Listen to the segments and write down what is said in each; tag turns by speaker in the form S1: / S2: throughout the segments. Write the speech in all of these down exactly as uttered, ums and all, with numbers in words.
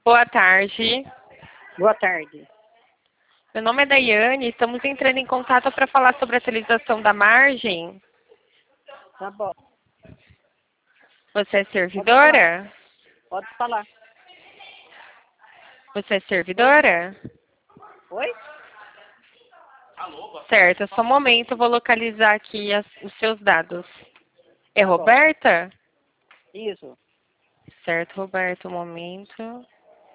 S1: Boa tarde.
S2: Boa tarde.
S1: Meu nome é Daiane, estamos entrando em contato para falar sobre a atualização da margem.
S2: Tá bom.
S1: Você é
S2: Pode
S1: servidora?
S2: Pode falar.
S1: Você é servidora?
S2: Oi?
S1: Certo, só um momento, eu vou localizar aqui as- os seus dados. É
S2: Tá bom.
S1: Roberta?
S2: Isso.
S1: Certo, Roberta, um momento.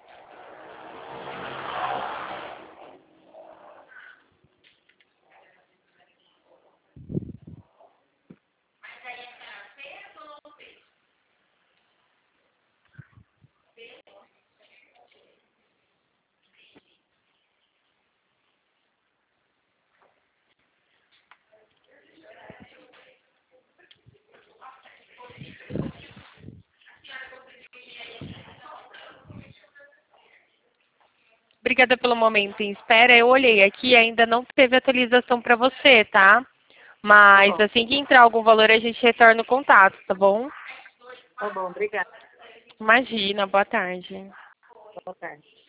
S1: Obrigada pelo momento em espera. Eu olhei aqui, ainda não teve atualização para você, tá? Mas
S2: Tá bom.
S1: assim que entrar algum valor, a gente retorna o contato, tá bom?
S2: Tá bom, obrigada.
S1: Imagina, boa tarde.
S2: Boa tarde.